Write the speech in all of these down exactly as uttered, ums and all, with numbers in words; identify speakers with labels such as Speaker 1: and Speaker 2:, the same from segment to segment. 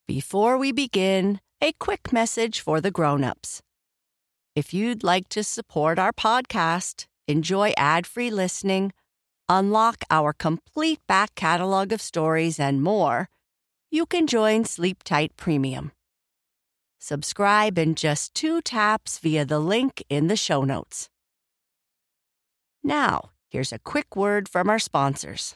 Speaker 1: Before we begin, a quick message for the grown-ups. If you'd like to support our podcast, enjoy ad-free listening, unlock our complete back catalog of stories, and more, you can join Sleep Tight Premium. Subscribe in just two taps via the link in the show notes. Now, here's a quick word from our sponsors.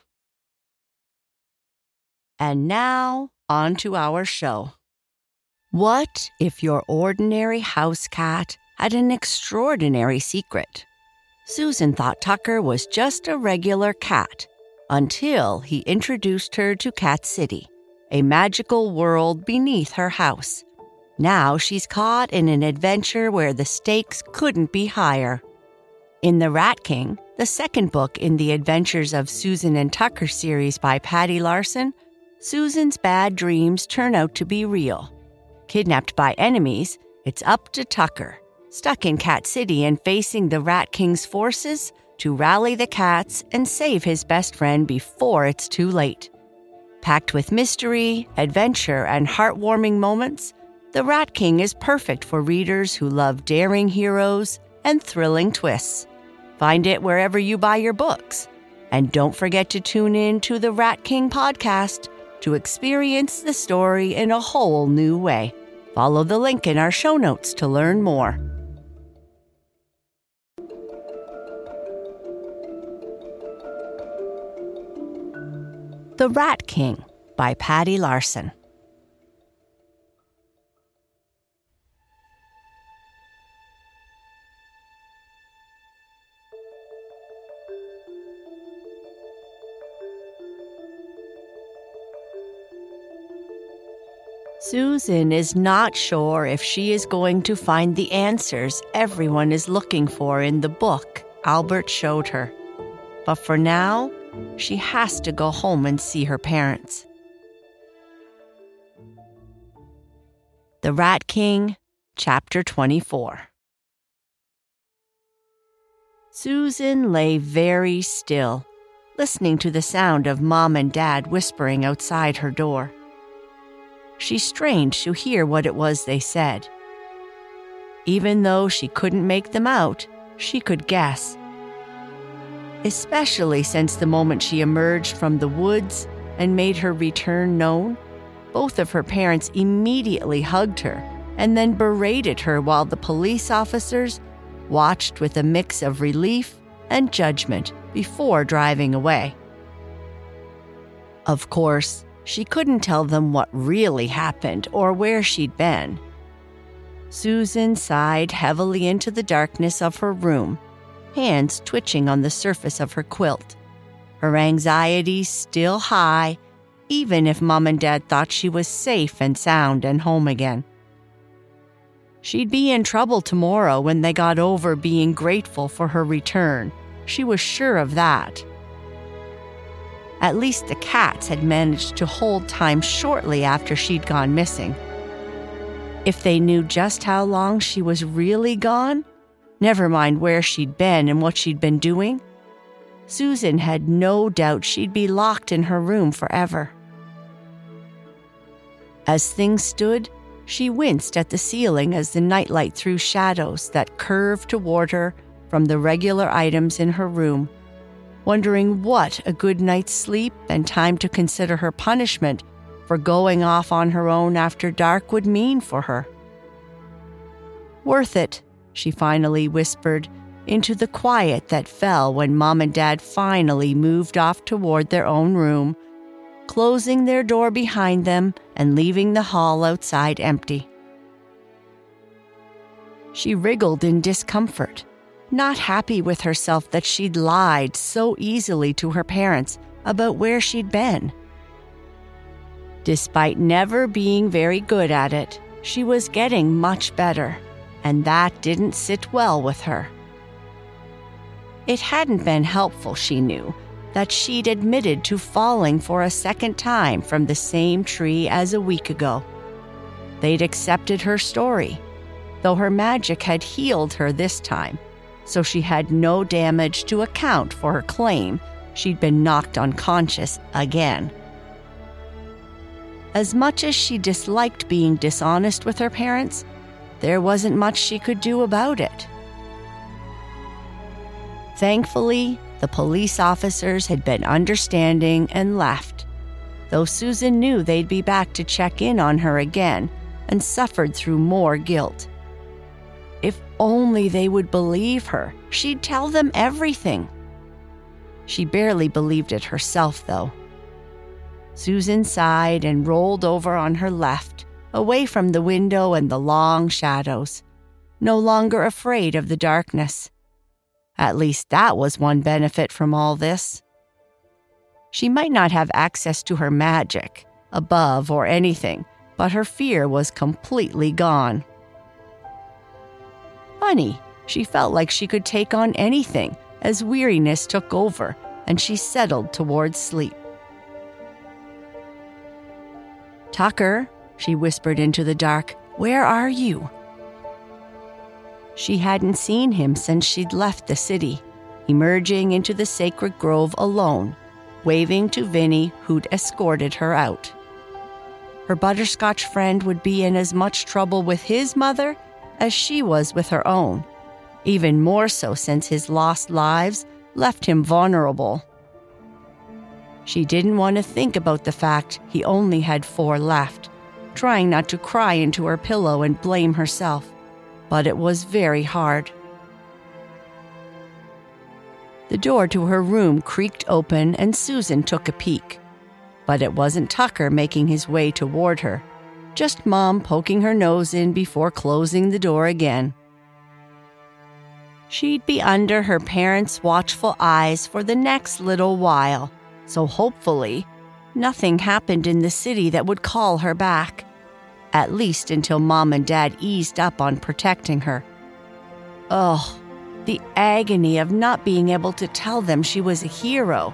Speaker 1: And now, on to our show. What if your ordinary house cat had an extraordinary secret? Susan thought Tucker was just a regular cat until he introduced her to Cat City, a magical world beneath her house. Now she's caught in an adventure where the stakes couldn't be higher. In The Rat King, the second book in the Adventures of Susan and Tucker series by Patty Larson, Susan's bad dreams turn out to be real. Kidnapped by enemies, it's up to Tucker, stuck in Cat City and facing the Rat King's forces, to rally the cats and save his best friend before it's too late. Packed with mystery, adventure, and heartwarming moments, The Rat King is perfect for readers who love daring heroes and thrilling twists. Find it wherever you buy your books. And don't forget to tune in to the Rat King podcast to experience the story in a whole new way. Follow the link in our show notes to learn more. The Rat King by Patty Larson. Susan is not sure if she is going to find the answers everyone is looking for in the book Albert showed her. But for now, she has to go home and see her parents. The Rat King, Chapter twenty-four. Susan lay very still, listening to the sound of Mom and Dad whispering outside her door. She strained to hear what it was they said. Even though she couldn't make them out, she could guess. Especially since the moment she emerged from the woods and made her return known, both of her parents immediately hugged her and then berated her while the police officers watched with a mix of relief and judgment before driving away. Of course, she couldn't tell them what really happened or where she'd been. Susan sighed heavily into the darkness of her room, hands twitching on the surface of her quilt, her anxiety still high, even if Mom and Dad thought she was safe and sound and home again. She'd be in trouble tomorrow when they got over being grateful for her return. She was sure of that. At least the cats had managed to hold time shortly after she'd gone missing. If they knew just how long she was really gone, never mind where she'd been and what she'd been doing, Susan had no doubt she'd be locked in her room forever. As things stood, she winced at the ceiling as the nightlight threw shadows that curved toward her from the regular items in her room, wondering what a good night's sleep and time to consider her punishment for going off on her own after dark would mean for her. "Worth it," she finally whispered into the quiet that fell when Mom and Dad finally moved off toward their own room, closing their door behind them and leaving the hall outside empty. She wriggled in discomfort, not happy with herself that she'd lied so easily to her parents about where she'd been. Despite never being very good at it, she was getting much better, and that didn't sit well with her. It hadn't been helpful, she knew, that she'd admitted to falling for a second time from the same tree as a week ago. They'd accepted her story, though her magic had healed her this time, so she had no damage to account for her claim she'd been knocked unconscious again. As much as she disliked being dishonest with her parents, there wasn't much she could do about it. Thankfully, the police officers had been understanding and left, though Susan knew they'd be back to check in on her again and suffered through more guilt. If only they would believe her, she'd tell them everything. She barely believed it herself, though. Susan sighed and rolled over on her left, away from the window and the long shadows, no longer afraid of the darkness. At least that was one benefit from all this. She might not have access to her magic, above or anything, but her fear was completely gone. Funny, she felt like she could take on anything as weariness took over and she settled towards sleep. "Tucker," she whispered into the dark, "where are you?" She hadn't seen him since she'd left the city, emerging into the sacred grove alone, waving to Vinny, who'd escorted her out. Her butterscotch friend would be in as much trouble with his mother as she was with her own, even more so since his lost lives left him vulnerable. She didn't want to think about the fact he only had four left, trying not to cry into her pillow and blame herself, but it was very hard. The door to her room creaked open and Susan took a peek. But it wasn't Tucker making his way toward her, just Mom poking her nose in before closing the door again. She'd be under her parents' watchful eyes for the next little while, so hopefully nothing happened in the city that would call her back, at least until Mom and Dad eased up on protecting her. Oh, the agony of not being able to tell them she was a hero.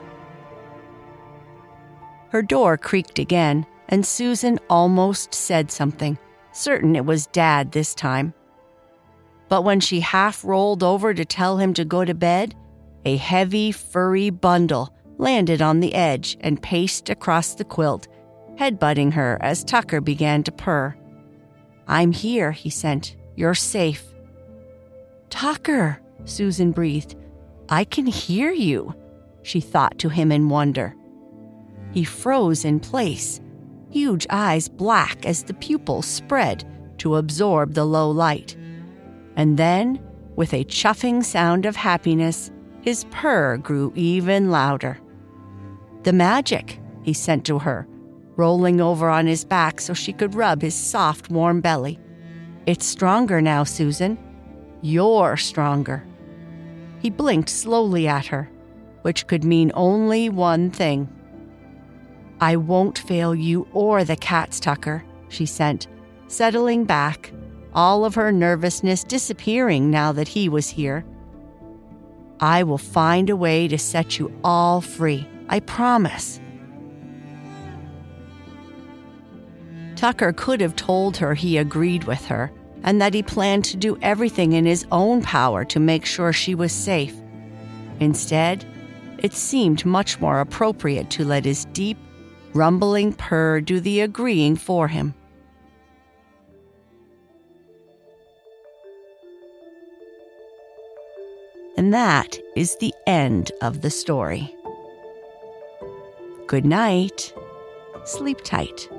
Speaker 1: Her door creaked again, and Susan almost said something, certain it was Dad this time. But when she half rolled over to tell him to go to bed, a heavy, furry bundle landed on the edge and paced across the quilt, headbutting her as Tucker began to purr. "I'm here," he sent. "You're safe." "Tucker," Susan breathed. "I can hear you," she thought to him in wonder. He froze in place, huge eyes black as the pupils spread to absorb the low light. And then, with a chuffing sound of happiness, his purr grew even louder. "The magic," he sent to her, rolling over on his back so she could rub his soft, warm belly. "It's stronger now, Susan. You're stronger." He blinked slowly at her, which could mean only one thing. "I won't fail you or the cats, Tucker," she sent, settling back, all of her nervousness disappearing now that he was here. "I will find a way to set you all free, I promise." Tucker could have told her he agreed with her and that he planned to do everything in his own power to make sure she was safe. Instead, it seemed much more appropriate to let his deep, rumbling purr do the agreeing for him. And that is the end of the story. Good night. Sleep tight.